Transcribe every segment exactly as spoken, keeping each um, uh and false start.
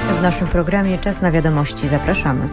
W naszym programie Czas na wiadomości. Zapraszamy.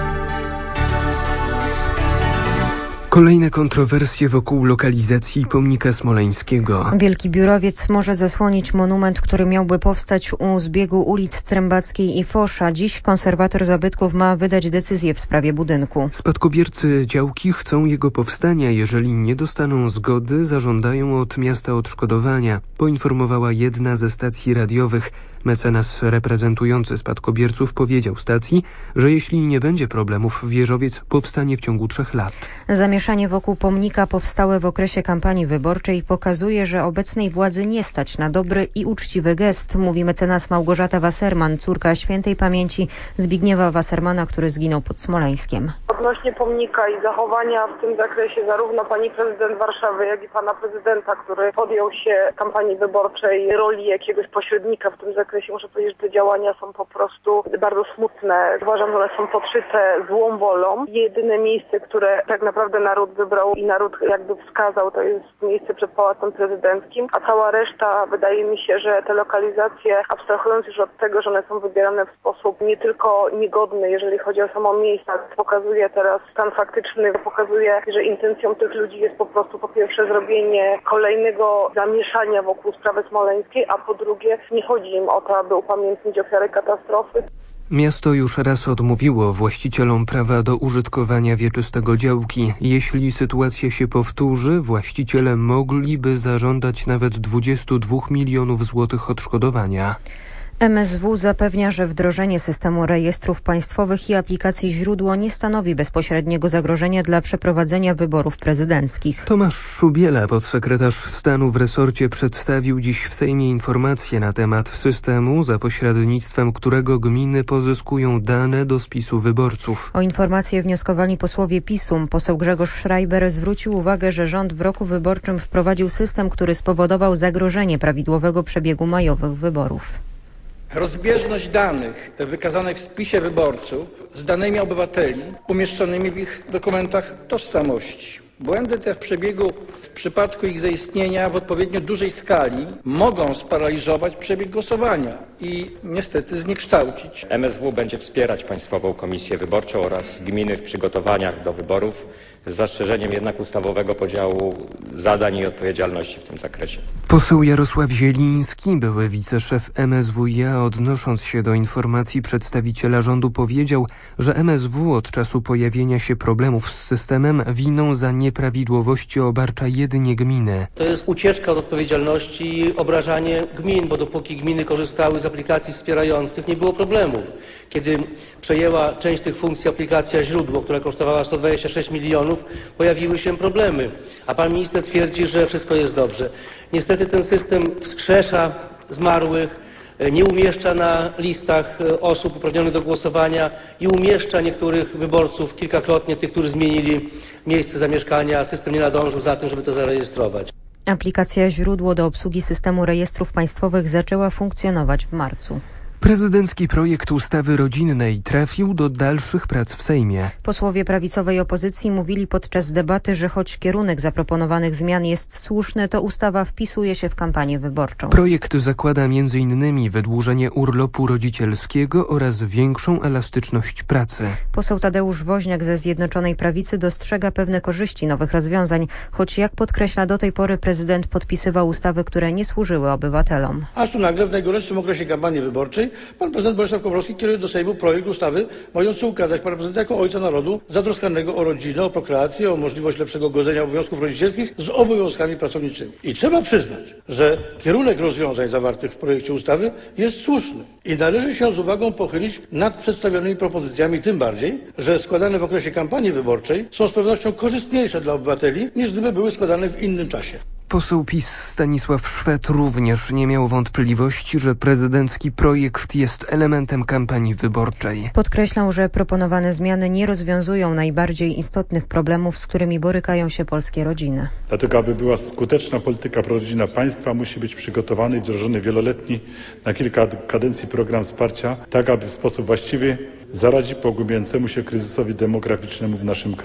Kolejne kontrowersje wokół lokalizacji pomnika smoleńskiego. Wielki Biurowiec może zasłonić monument, który miałby powstać u zbiegu ulic Trębackiej i Fosza. Dziś konserwator zabytków ma wydać decyzję w sprawie budynku. Spadkobiercy działki chcą jego powstania. Jeżeli nie dostaną zgody, zażądają od miasta odszkodowania, poinformowała jedna ze stacji radiowych. Mecenas reprezentujący spadkobierców powiedział stacji, że jeśli nie będzie problemów, wieżowiec powstanie w ciągu trzech lat. Zamieszanie wokół pomnika powstałe w okresie kampanii wyborczej pokazuje, że obecnej władzy nie stać na dobry i uczciwy gest, mówi mecenas Małgorzata Wasserman, córka świętej pamięci Zbigniewa Wassermana, który zginął pod Smoleńskiem. Odnośnie pomnika i zachowania w tym zakresie zarówno pani prezydent Warszawy, jak i pana prezydenta, który podjął się kampanii wyborczej roli jakiegoś pośrednika w tym zakresie, muszę powiedzieć, że te działania są po prostu bardzo smutne. Uważam, że one są podszyte złą wolą. Jedyne miejsce, które tak naprawdę naród wybrał i naród jakby wskazał, to jest miejsce przed Pałacem Prezydenckim, a cała reszta, wydaje mi się, że te lokalizacje, abstrahując już od tego, że one są wybierane w sposób nie tylko niegodny, jeżeli chodzi o samo miejsce, pokazuje teraz stan faktyczny, pokazuje, że intencją tych ludzi jest po prostu po pierwsze zrobienie kolejnego zamieszania wokół sprawy smoleńskiej, a po drugie nie chodzi im o to, aby upamiętnić ofiary katastrofy. Miasto już raz odmówiło właścicielom prawa do użytkowania wieczystego działki. Jeśli sytuacja się powtórzy, właściciele mogliby zażądać nawet dwadzieścia dwa milionów złotych odszkodowania. M S W zapewnia, że wdrożenie systemu rejestrów państwowych i aplikacji Źródło nie stanowi bezpośredniego zagrożenia dla przeprowadzenia wyborów prezydenckich. Tomasz Szubiela, podsekretarz stanu w resorcie, przedstawił dziś w Sejmie informacje na temat systemu, za pośrednictwem którego gminy pozyskują dane do spisu wyborców. O informację wnioskowali posłowie PiS-u. Poseł Grzegorz Schreiber zwrócił uwagę, że rząd w roku wyborczym wprowadził system, który spowodował zagrożenie prawidłowego przebiegu majowych wyborów. Rozbieżność danych wykazanych w spisie wyborców z danymi obywateli umieszczonymi w ich dokumentach tożsamości. Błędy te w przebiegu, w przypadku ich zaistnienia w odpowiednio dużej skali mogą sparaliżować przebieg głosowania i niestety zniekształcić. M S W będzie wspierać Państwową Komisję Wyborczą oraz gminy w przygotowaniach do wyborów, z zastrzeżeniem jednak ustawowego podziału zadań i odpowiedzialności w tym zakresie. Poseł Jarosław Zieliński, były wiceszef M S W i a, odnosząc się do informacji przedstawiciela rządu, powiedział, że M S W od czasu pojawienia się problemów z systemem winą za nieprawidłowości obarcza jedynie gminy. To jest ucieczka od odpowiedzialności i obrażanie gmin, bo dopóki gminy korzystały z aplikacji wspierających, nie było problemów. Kiedy przejęła część tych funkcji aplikacja Źródło, która kosztowała sto dwadzieścia sześć milionów, pojawiły się problemy, a pan minister twierdzi, że wszystko jest dobrze. Niestety ten system wskrzesza zmarłych, nie umieszcza na listach osób uprawnionych do głosowania i umieszcza niektórych wyborców kilkakrotnie, tych, którzy zmienili miejsce zamieszkania, a system nie nadążył za tym, żeby to zarejestrować. Aplikacja Źródło do obsługi systemu rejestrów państwowych zaczęła funkcjonować w marcu. Prezydencki projekt ustawy rodzinnej trafił do dalszych prac w Sejmie. Posłowie prawicowej opozycji mówili podczas debaty, że choć kierunek zaproponowanych zmian jest słuszny, to ustawa wpisuje się w kampanię wyborczą. Projekt zakłada między innymi wydłużenie urlopu rodzicielskiego oraz większą elastyczność pracy. Poseł Tadeusz Woźniak ze Zjednoczonej Prawicy dostrzega pewne korzyści nowych rozwiązań, choć jak podkreśla, do tej pory prezydent podpisywał ustawy, które nie służyły obywatelom. Aż tu nagle w najgorętszym okresie kampanii wyborczej pan prezydent Bolesław Komorowski kieruje do Sejmu projekt ustawy mający ukazać pana prezydenta jako ojca narodu zatroskanego o rodzinę, o prokreację, o możliwość lepszego godzenia obowiązków rodzicielskich z obowiązkami pracowniczymi. I trzeba przyznać, że kierunek rozwiązań zawartych w projekcie ustawy jest słuszny i należy się z uwagą pochylić nad przedstawionymi propozycjami, tym bardziej, że składane w okresie kampanii wyborczej są z pewnością korzystniejsze dla obywateli, niż gdyby były składane w innym czasie. Poseł PiS Stanisław Szwed również nie miał wątpliwości, że prezydencki projekt jest elementem kampanii wyborczej. Podkreślał, że proponowane zmiany nie rozwiązują najbardziej istotnych problemów, z którymi borykają się polskie rodziny. Dlatego, aby była skuteczna polityka prorodzinna państwa, musi być przygotowany i wdrożony wieloletni na kilka kadencji program wsparcia, tak aby w sposób właściwy zaradzić pogłębiającemu się kryzysowi demograficznemu w naszym kraju.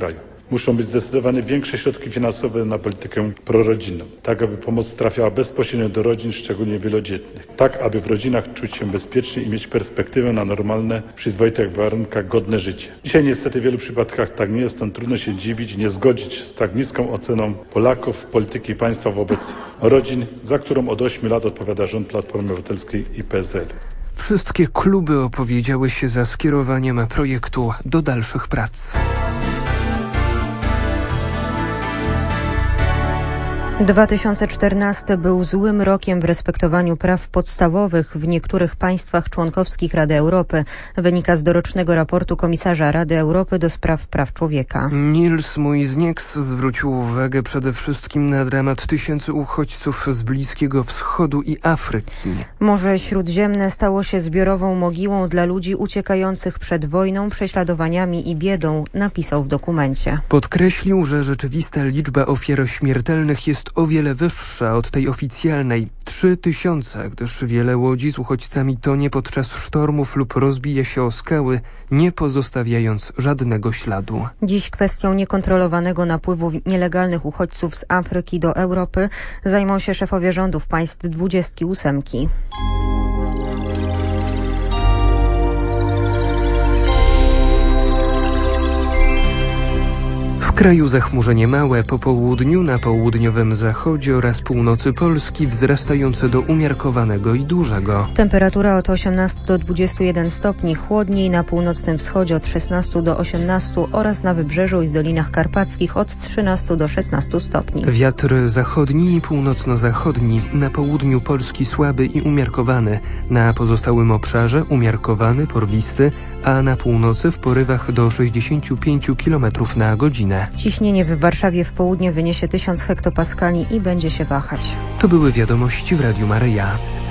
muszą być zdecydowanie większe środki finansowe na politykę prorodzinną, tak aby pomoc trafiała bezpośrednio do rodzin, szczególnie wielodzietnych, tak aby w rodzinach czuć się bezpiecznie i mieć perspektywę na normalne, w przyzwoitych warunkach godne życie. Dzisiaj niestety w wielu przypadkach tak nie jest, stąd trudno się dziwić, nie zgodzić z tak niską oceną Polaków, polityki państwa wobec rodzin, za którą od ośmiu lat odpowiada rząd Platformy Obywatelskiej i P S L. Wszystkie kluby opowiedziały się za skierowaniem projektu do dalszych prac. dwa tysiące czternasty był złym rokiem w respektowaniu praw podstawowych w niektórych państwach członkowskich Rady Europy, wynika z dorocznego raportu komisarza Rady Europy do spraw praw człowieka. Nils Muiznieks zwrócił uwagę przede wszystkim na dramat tysięcy uchodźców z Bliskiego Wschodu i Afryki. Morze Śródziemne stało się zbiorową mogiłą dla ludzi uciekających przed wojną, prześladowaniami i biedą, napisał w dokumencie. Podkreślił, że rzeczywista liczba ofiar śmiertelnych jest o wiele wyższa od tej oficjalnej. Trzy tysiące, gdyż wiele łodzi z uchodźcami tonie podczas sztormów lub rozbija się o skały, nie pozostawiając żadnego śladu. Dziś kwestią niekontrolowanego napływu nielegalnych uchodźców z Afryki do Europy zajmą się szefowie rządów państw dwudziestki ósemki. W kraju zachmurzenie małe, po południu na południowym zachodzie oraz północy Polski wzrastające do umiarkowanego i dużego. Temperatura od osiemnastu do dwudziestu jeden stopni, chłodniej na północnym wschodzie od szesnastu do osiemnastu oraz na wybrzeżu i w Dolinach Karpackich od trzynastu do szesnastu stopni. Wiatr zachodni i północno-zachodni, na południu Polski słaby i umiarkowany, na pozostałym obszarze umiarkowany, porwisty, a na północy w porywach do sześćdziesięciu pięciu kilometrów na godzinę. Ciśnienie w Warszawie w południe wyniesie tysiąc hektopaskali i będzie się wahać. To były wiadomości w Radiu Maryja.